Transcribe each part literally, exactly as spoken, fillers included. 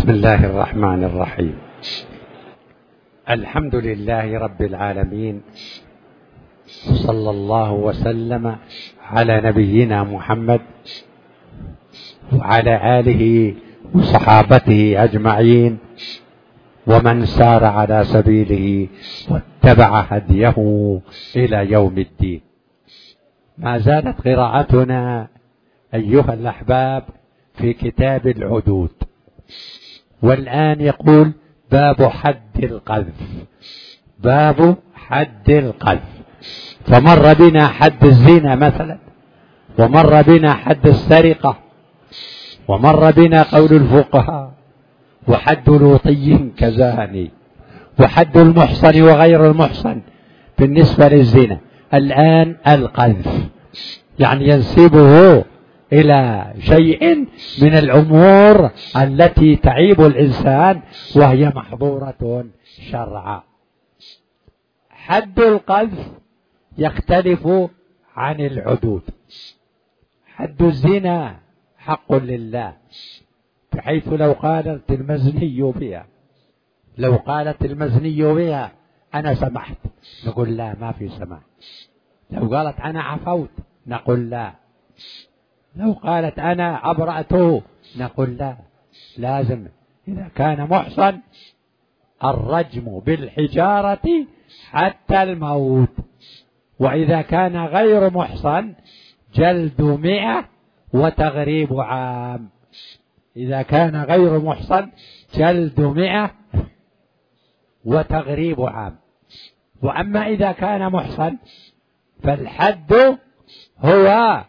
بسم الله الرحمن الرحيم. الحمد لله رب العالمين، صلى الله وسلم على نبينا محمد وعلى آله وصحابته أجمعين ومن سار على سبيله واتبع هديه إلى يوم الدين. ما زالت قراءتنا أيها الأحباب في كتاب العدود، والآن يقول باب حد القذف. باب حد القذف، فمر بنا حد الزنا مثلا، ومر بنا حد السرقة، ومر بنا قول الفقهاء وحد لوطي كزاني، وحد المحصن وغير المحصن بالنسبة للزنا. الآن القذف، يعني ينسبه إلى شيء من الأمور التي تعيب الإنسان وهي محظورة شرعا. حد القذف يختلف عن العدود. حد الزنا حق لله، بحيث لو قالت المزني بها لو قالت المزني بها أنا سمحت، نقول لا، ما في سماح. لو قالت أنا عفوت، نقول لا. لو قالت أنا أبرأته، نقول لا. لازم إذا كان محصن الرجم بالحجارة حتى الموت، وإذا كان غير محصن جلد مئة وتغريب عام. إذا كان غير محصن جلد مئة وتغريب عام. وأما إذا كان محصن فالحد هو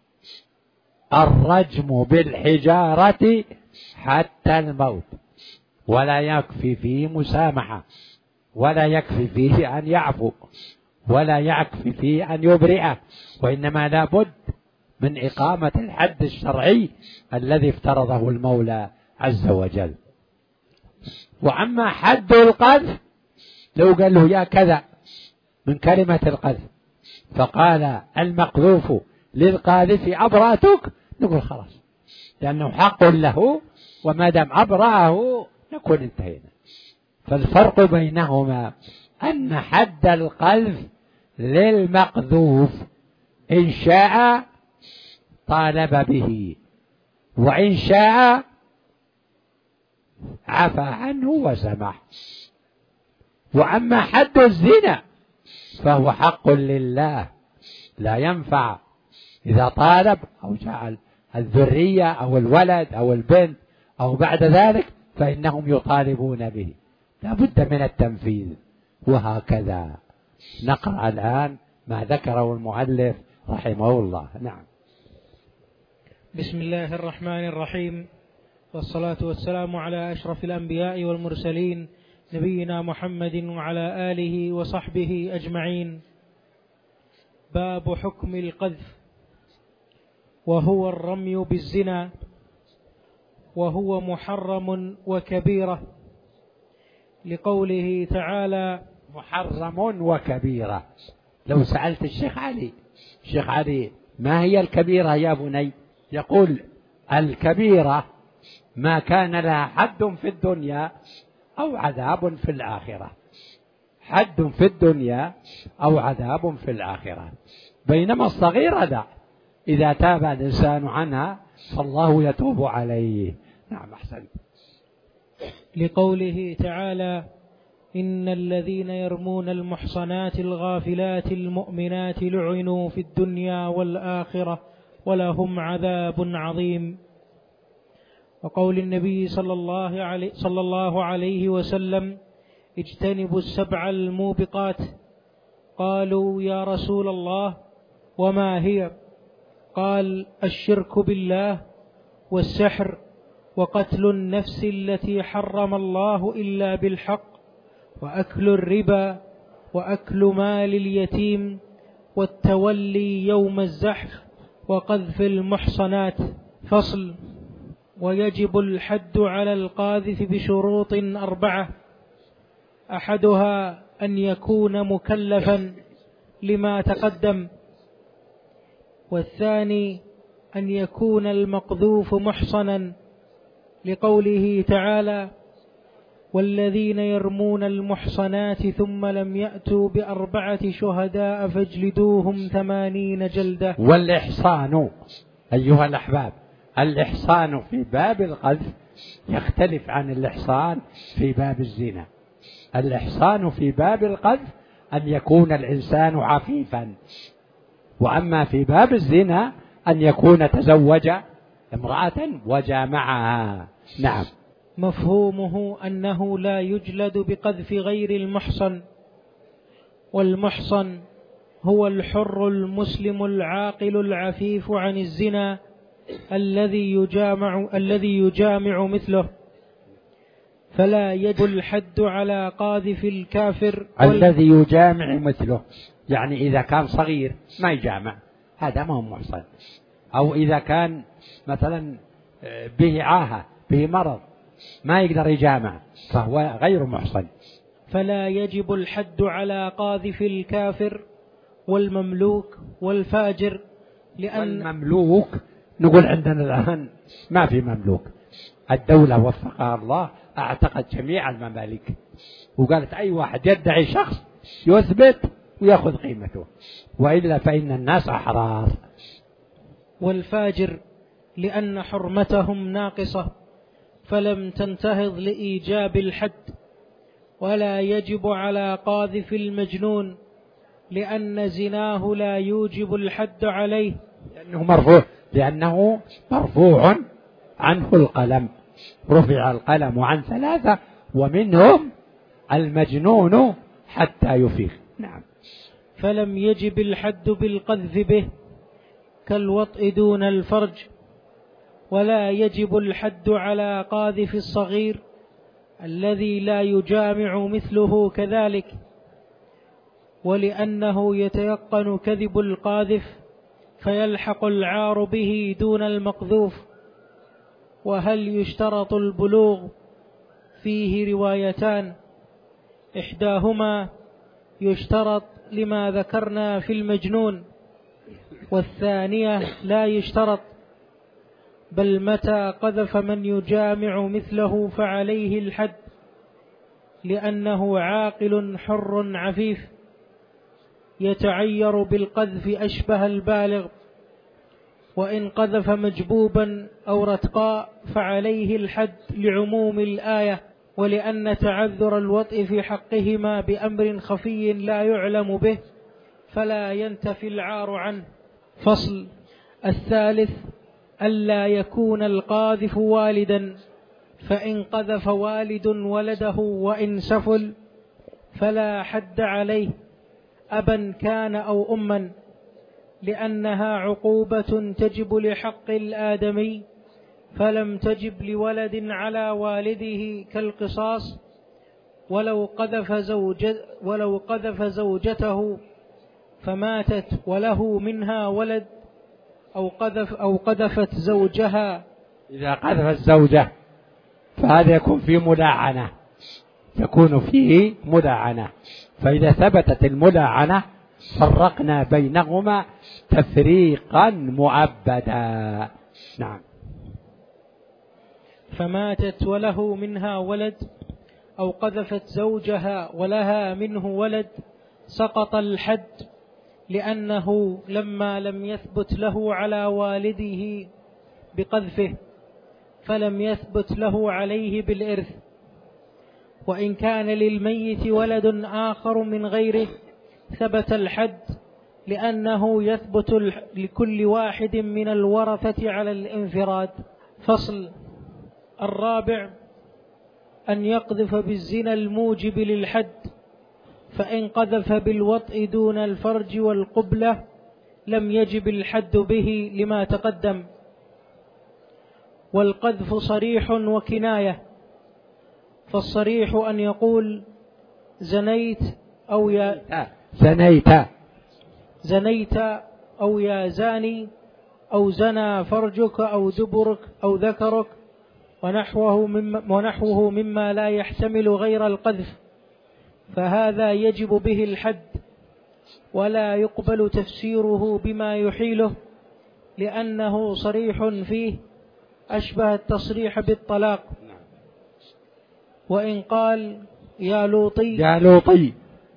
الرجم بالحجارة حتى الموت، ولا يكفي فيه مسامحة، ولا يكفي فيه أن يعفو، ولا يكفي فيه أن يبرئه، وإنما لا بد من إقامة الحد الشرعي الذي افترضه المولى عز وجل. وأما حد القذف، لو قال له يا كذا من كلمة القذف، فقال المقذوف للقاذف أبرأتك، نقول خلاص، لأنه حق له، وما دام أبرأه نكون انتهينا. فالفرق بينهما أن حد القذف للمقذوف، إن شاء طالب به، وإن شاء عفى عنه وسمح. وأما حد الزنا فهو حق لله، لا ينفع إذا طالب أو جعل الذرية أو الولد أو البنت أو بعد ذلك فإنهم يطالبون به، لا بد من التنفيذ. وهكذا نقرأ الآن ما ذكره المؤلف رحمه الله. نعم. بسم الله الرحمن الرحيم، والصلاة والسلام على أشرف الأنبياء والمرسلين نبينا محمد وعلى آله وصحبه أجمعين. باب حكم القذف، وهو الرمي بالزنا، وهو محرم وكبيرة، لقوله تعالى محرم وكبيرة. لو سألت الشيخ علي الشيخ علي ما هي الكبيرة يا بني، يقول الكبيرة ما كان لها حد في الدنيا أو عذاب في الآخرة. حد في الدنيا أو عذاب في الآخرة، بينما الصغيرة لا، إذا تاب الإنسان عنها فالله يتوب عليه. نعم، أحسنت. لقوله تعالى إن الذين يرمون المحصنات الغافلات المؤمنات لعنوا في الدنيا والآخرة ولهم عذاب عظيم. وقول النبي صلى الله عليه, صلى الله عليه وسلم اجتنبوا السبع الموبقات. قالوا يا رسول الله وما هي؟ قال الشرك بالله، والسحر، وقتل النفس التي حرم الله إلا بالحق، وأكل الربا، وأكل مال اليتيم، والتولي يوم الزحف، وقذف المحصنات. فصل. ويجب الحد على القاذف بشروط أربعة، أحدها أن يكون مكلفا لما تقدم، والثاني أن يكون المقذوف محصنا، لقوله تعالى: والذين يرمون المحصنات ثم لم يأتوا بأربعة شهداء فاجلدوهم ثمانين جلدة. والإحصان أيها الأحباب، الإحصان في باب القذف يختلف عن الإحصان في باب الزنا. الإحصان في باب القذف أن يكون الإنسان عفيفا، وأما في باب الزنا أن يكون تزوج امرأة وجامعها. نعم. مفهومه أنه لا يجلد بقذف غير المحصن، والمحصن هو الحر المسلم العاقل العفيف عن الزنا الذي يجامع الذي يجامع مثله، فلا يجب الحد على قاذف الكافر. الذي يجامع مثله يعني إذا كان صغير ما يجامع، هذا ما هو محصن. أو إذا كان مثلا به عاهة به مرض ما يقدر يجامع فهو غير محصن. فلا يجب الحد على قاذف الكافر والمملوك والفاجر، لأن والمملوك نقول عندنا الآن ما في مملوك، الدولة وفقها الله اعتقد جميع الممالك، وقالت أي واحد يدعي شخص يثبت ويأخذ قيمته، وإلا فإن الناس أحرار. والفاجر لأن حرمتهم ناقصة فلم تنتهض لإيجاب الحد. ولا يجب على قاذف المجنون لأن زناه لا يوجب الحد عليه، لأنه مرفوع لأنه مرفوع عنه القلم، رفع القلم عن ثلاثة ومنهم المجنون حتى يفيق. نعم. فلم يجب الحد بالقذف به كالوطء دون الفرج. ولا يجب الحد على قاذف الصغير الذي لا يجامع مثله كذلك، ولأنه يتيقن كذب القاذف فيلحق العار به دون المقذوف. وهل يشترط البلوغ؟ فيه روايتان، إحداهما يشترط لما ذكرنا في المجنون، والثانية لا يشترط، بل متى قذف من يجامع مثله فعليه الحد، لأنه عاقل حر عفيف يتعير بالقذف أشبه البالغ. وإن قذف مجبوبا أو رتقاء فعليه الحد لعموم الآية، ولأن تعذر الوطء في حقهما بأمر خفي لا يعلم به فلا ينتفي العار عنه. فصل. الثالث ألا يكون القاذف والدا، فإن قذف والد ولده وإن سفل فلا حد عليه أبا كان أو أما، لأنها عقوبة تجب لحق الآدمي فلم تجب لولد على والده كالقصاص. ولو قذف زوجة ولو قذف زوجته فماتت وله منها ولد، أو قذف أو قذفت زوجها. إذا قذف الزوجة فهذا يكون فيه ملاعنة، يكون فيه ملاعنة، فإذا ثبتت الملاعنة فرقنا بينهما تفريقا مؤبدا. نعم. فماتت وله منها ولد أو قذفت زوجها ولها منه ولد سقط الحد، لأنه لما لم يثبت له على والده بقذفه فلم يثبت له عليه بالإرث. وإن كان للميت ولد آخر من غيره ثبت الحد، لأنه يثبت لكل واحد من الورثة على الانفراد. فصل. الرابع أن يقذف بالزنا الموجب للحد، فإن قذف بالوطء دون الفرج والقبلة لم يجب الحد به لما تقدم. والقذف صريح وكناية، فالصريح أن يقول زنيت أو يا زنيت زنيت أو يا زاني، أو زنى فرجك أو دبرك أو ذكرك، ونحوه مما, ونحوه مما لا يحتمل غير القذف، فهذا يجب به الحد ولا يقبل تفسيره بما يحيله، لأنه صريح فيه أشبه التصريح بالطلاق. وإن قال يا لوطي يا لوطي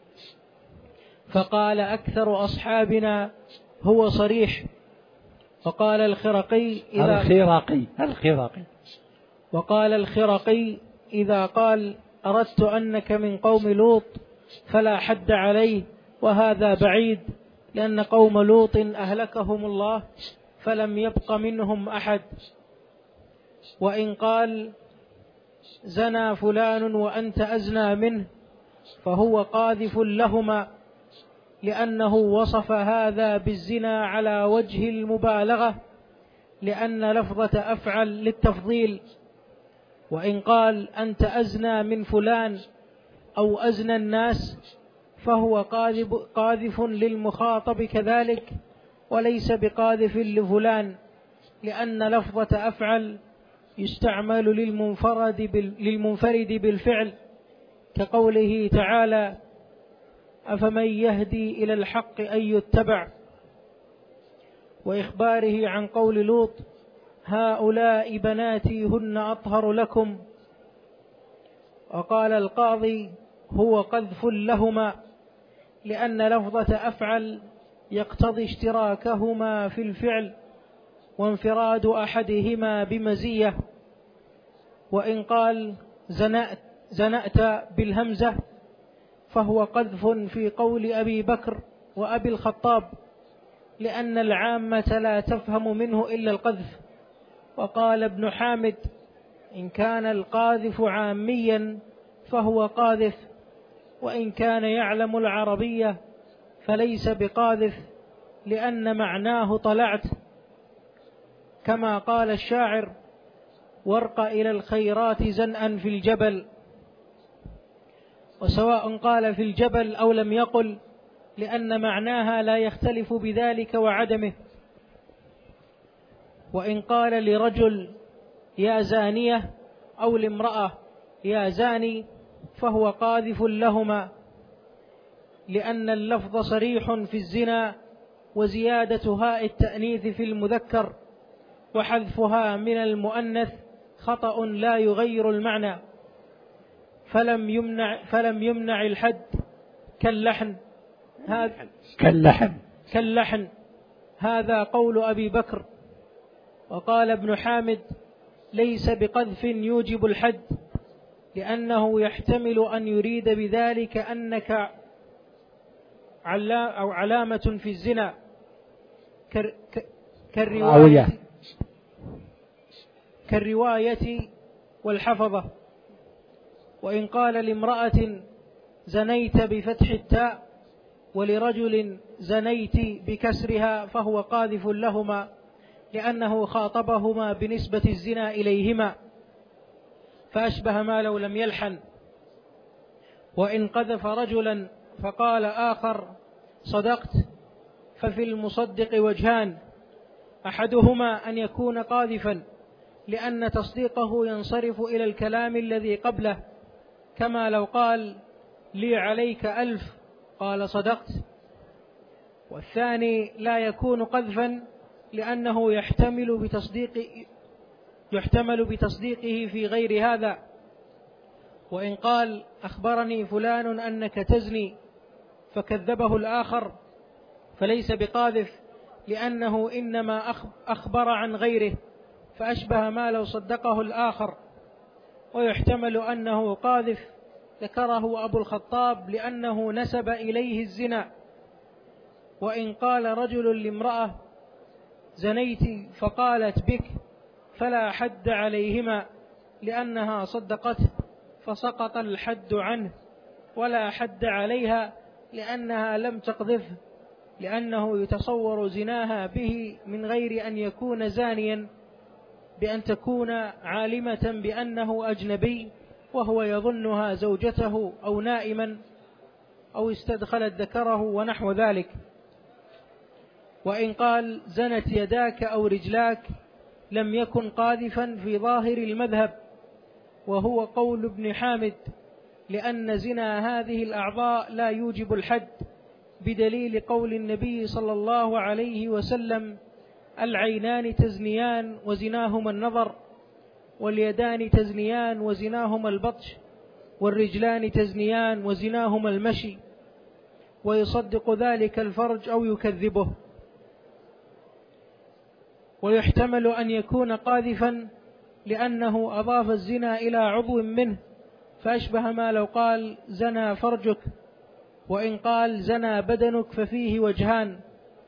فقال أكثر أصحابنا هو صريح. وقال الخرقي إذا الخرقي الخرقي وقال الخرقي إذا قال أردت أنك من قوم لوط فلا حد عليه، وهذا بعيد، لأن قوم لوط أهلكهم الله فلم يبق منهم أحد. وإن قال زنى فلان وأنت أزنى منه فهو قاذف لهما، لأنه وصف هذا بالزنا على وجه المبالغة، لأن لفظة أفعل للتفضيل. وإن قال أنت أزنى من فلان أو أزنى الناس فهو قاذف, قاذف للمخاطب كذلك، وليس بقاذف لفلان، لأن لفظة أفعل يستعمل للمنفرد, بال للمنفرد بالفعل، كقوله تعالى أفمن يهدي إلى الحق أن يتبع، وإخباره عن قول لوط هؤلاء بناتي هن أطهر لكم. وقال القاضي هو قذف لهما، لأن لفظة أفعل يقتضي اشتراكهما في الفعل وانفراد أحدهما بمزية. وإن قال زنأت, زنأت بالهمزة فهو قذف في قول أبي بكر وأبي الخطاب، لأن العامة لا تفهم منه إلا القذف. وقال ابن حامد إن كان القاذف عاميا فهو قاذف، وإن كان يعلم العربية فليس بقاذف، لأن معناه طلعت، كما قال الشاعر وارق إلى الخيرات زنأا في الجبل. وسواء قال في الجبل أو لم يقل، لأن معناها لا يختلف بذلك وعدمه. وإن قال لرجل يا زانية أو لامرأة يا زاني فهو قاذف لهما، لأن اللفظ صريح في الزنا، وزيادة هاء التأنيث في المذكر وحذفها من المؤنث خطأ لا يغير المعنى، فلم يمنع, فلم يمنع الحد كاللحن هذا كاللحن كاللحن هذا قول أبي بكر. وقال ابن حامد ليس بقذف يوجب الحد، لأنه يحتمل أن يريد بذلك أنك أو علامة في الزنا كالرواية, كالرواية والحفظة. وإن قال لامرأة زنيت بفتح التاء ولرجل زنيت بكسرها فهو قاذف لهما، لأنه خاطبهما بنسبة الزنا إليهما، فأشبه ما لو لم يلحن. وإن قذف رجلا فقال آخر صدقت ففي المصدق وجهان، أحدهما أن يكون قاذفا لأن تصديقه ينصرف إلى الكلام الذي قبله، كما لو قال لي عليك ألف قال صدقت. والثاني لا يكون قذفا لأنه يحتمل بتصديق يحتمل بتصديقه في غير هذا. وإن قال أخبرني فلان أنك تزني فكذبه الآخر فليس بقاذف، لأنه إنما أخبر عن غيره، فأشبه ما لو صدقه الآخر. ويحتمل أنه قاذف ذكره أبو الخطاب لأنه نسب إليه الزنا. وإن قال رجل لامرأة زنيت فقالت بك فلا حد عليهما، لأنها صدقته فسقط الحد عنه، ولا حد عليها لأنها لم تقذفه، لأنه يتصور زناها به من غير أن يكون زانيا، بأن تكون عالمة بأنه أجنبي وهو يظنها زوجته أو نائما أو استدخلت ذكره ونحو ذلك. وإن قال زنت يداك أو رجلاك لم يكن قاذفا في ظاهر المذهب، وهو قول ابن حامد، لأن زنا هذه الأعضاء لا يوجب الحد، بدليل قول النبي صلى الله عليه وسلم العينان تزنيان وزناهما النظر، واليدان تزنيان وزناهما البطش، والرجلان تزنيان وزناهما المشي، ويصدق ذلك الفرج أو يكذبه. ويحتمل أن يكون قاذفا لأنه أضاف الزنا إلى عضو منه، فأشبه ما لو قال زنى فرجك، وإن قال زنى بدنك ففيه وجهان،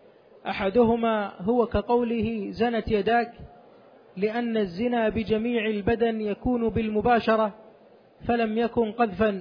أحدهما هو كقوله زنت يداك، لأن الزنا بجميع البدن يكون بالمباشرة فلم يكن قذفا،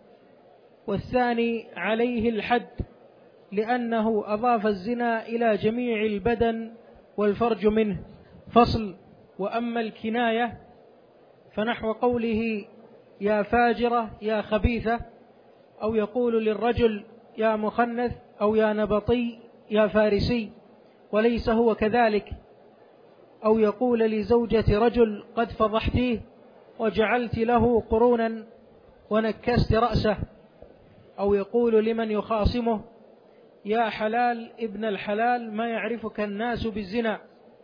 والثاني عليه الحد لأنه أضاف الزنا إلى جميع البدن والفرج منه. فصل. وأما الكناية فنحو قوله يا فاجرة يا خبيثة، أو يقول للرجل يا مخنث أو يا نبطي يا فارسي وليس هو كذلك، أو يقول لزوجة رجل قد فضحتيه وجعلت له قرونا ونكست رأسه، أو يقول لمن يخاصمه يا حلال ابن الحلال ما يعرفك الناس بالزنا،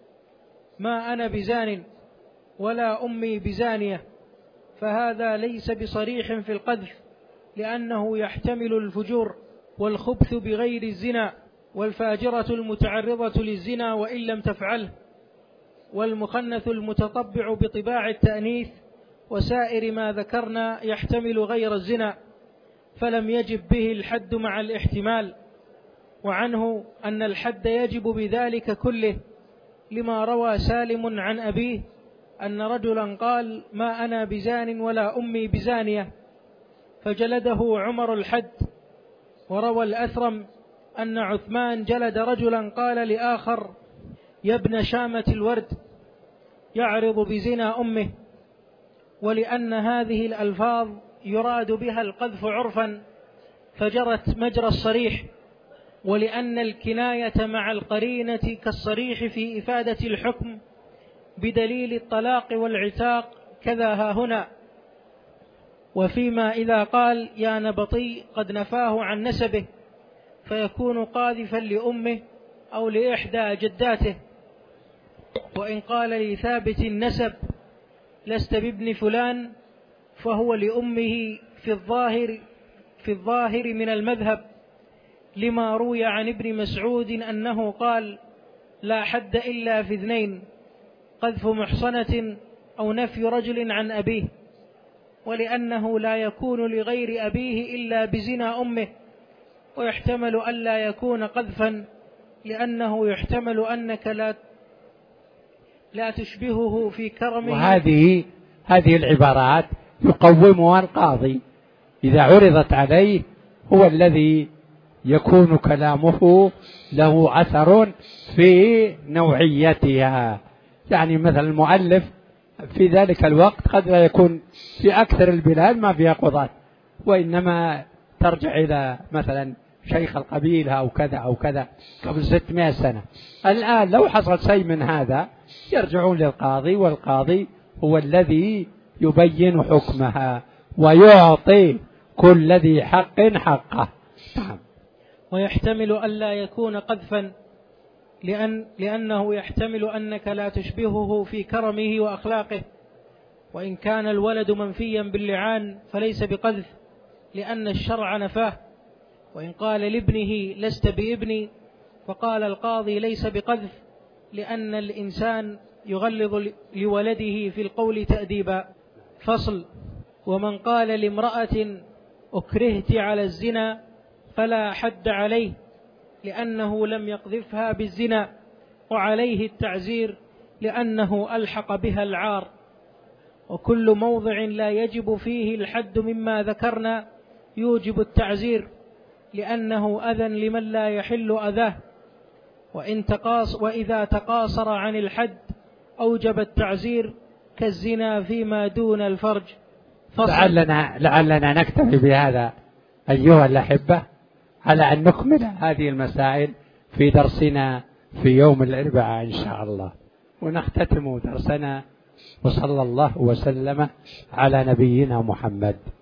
ما أنا بزان ولا أمي بزانية، فهذا ليس بصريح في القذف لأنه يحتمل الفجور والخبث بغير الزنا، والفاجرة المتعرضة للزنا وإن لم تفعله، والمخنث المتطبع بطباع التأنيث، وسائر ما ذكرنا يحتمل غير الزنا فلم يجب به الحد مع الاحتمال. وعنه أن الحد يجب بذلك كله، لما روى سالم عن أبيه أن رجلا قال ما أنا بزان ولا أمي بزانية فجلده عمر الحد. وروى الأثرم أن عثمان جلد رجلا قال لآخر يا ابن شامة الورد يعرض بزنا أمه، ولأن هذه الألفاظ يراد بها القذف عرفا فجرت مجرى الصريح، ولأن الكناية مع القرينة كالصريح في إفادة الحكم بدليل الطلاق والعتاق كذا ها هنا. وفيما إذا قال يا نبطي قد نفاه عن نسبه فيكون قاذفا لأمه أو لإحدى جداته. وإن قال لثابت النسب لست بابن فلان فهو لأمه في الظاهر في الظاهر من المذهب، لما روي عن ابن مسعود أنه قال لا حد إلا في اثنين، قذف محصنة أو نفي رجل عن أبيه، ولأنه لا يكون لغير أبيه إلا بزنا أمه، ويحتمل أن لا يكون قذفا لأنه يحتمل أنك لا لا تشبهه في كرمه. وهذه هذه العبارات يقومها القاضي إذا عرضت عليه، هو الذي يكون كلامه له أثر في نوعيتها. يعني مثل المؤلف في ذلك الوقت قد لا يكون في أكثر البلاد ما فيها قضاة، وإنما ترجع إلى مثلا شيخ القبيلة أو كذا أو كذا قبل ستمائة سنة. الآن لو حصل شيء من هذا يرجعون للقاضي، والقاضي هو الذي يبين حكمها ويعطي كل ذي حق حقه. ويحتمل ألا يكون قذفا لأن لأنه يحتمل أنك لا تشبهه في كرمه وأخلاقه، وإن كان الولد منفيا باللعان فليس بقذف لأن الشرع نفاه. وإن قال لابنه لست بابني فقال القاضي ليس بقذف لأن الإنسان يغلظ لولده في القول تأديبا. فصل. ومن قال لامرأة أكرهت على الزنا فلا حد عليه لأنه لم يقذفها بالزنا، وعليه التعزير لأنه ألحق بها العار. وكل موضع لا يجب فيه الحد مما ذكرنا يوجب التعزير لأنه أذى لمن لا يحل أذاه، وإن تقاص وإذا تقاصر عن الحد أوجب التعزير كالزنا فيما دون الفرج. لعلنا, لعلنا نكتفي بهذا أيها الأحبة على أن نكمل هذه المسائل في درسنا في يوم الأربعاء إن شاء الله، ونختتم درسنا وصلى الله وسلم على نبينا محمد.